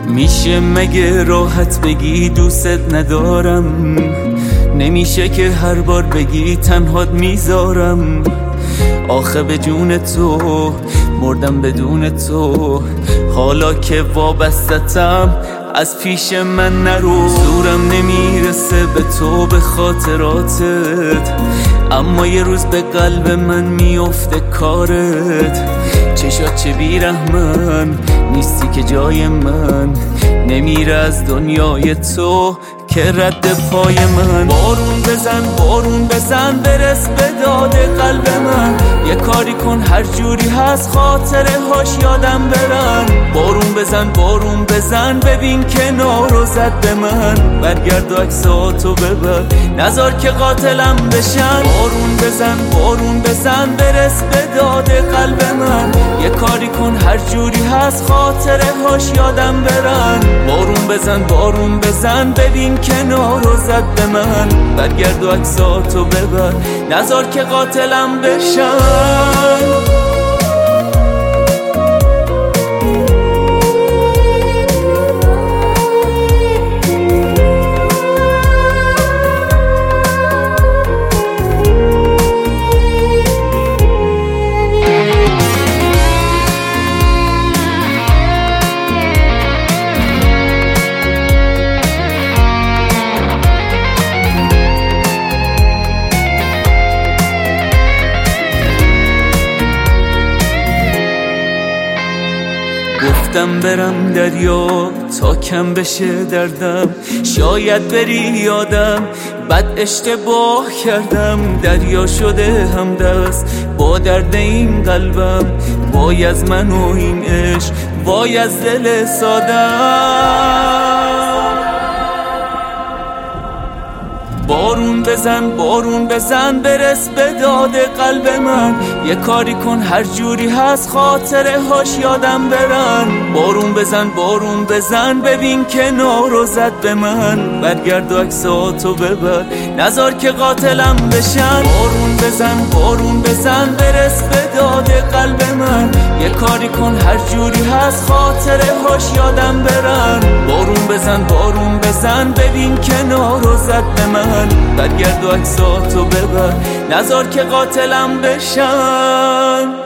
میشه مگه راحت بگی دوست ندارم؟ نمیشه که هر بار بگی تنهات میذارم. آخه به جون تو مردم بدون تو، حالا که وابستتم از پیش من نرو. زورم نمیرسه به تو به خاطراتت، اما یه روز به قلب من میفته کارت. چشات چه بیرحمن نیستی که جای من نمیره از دنیای تو که رد پای من. بارون بزن بارون بزن برس به داد قلب من، یه کاری کن هر جوری هست خاطره هاش یادم برن. بارون بزن بارون بزن ببین که نارو زد به من، برگرد و عکساتو ببر نذار که قاتلم بشن. بارون بزن بارون بزن برس به داد قلب من، یه کاری کن هر جوری هست خاطره هاش یادم برن. بارون بزن ببین که نارو زد به من، برگرد و عکساتو ببر نذار که قاتلم بشن. گفتم برم دریا تا کم بشه دردم، شاید بری یادم بد اشتباه کردم. دریا شده همدست با درد این قلبم، وای از من و این عشق وای از دل سادم. بارون بزن برس به داد قلب من، یه کاری کن هر جوری هست خاطره هاش یادم برن. بارون بزن ببین که نارو زد به من، برگرد و عکساتو ببر نذار که قاتلم بشن. بارون بزن برس به داد قلب من، یه کاری کن هر جوری هست خاطره هاش یادم برن. بارون بزن ببین که نارو زد به من، برگرد و عکساتو ببر نذار که قاتلم بشن.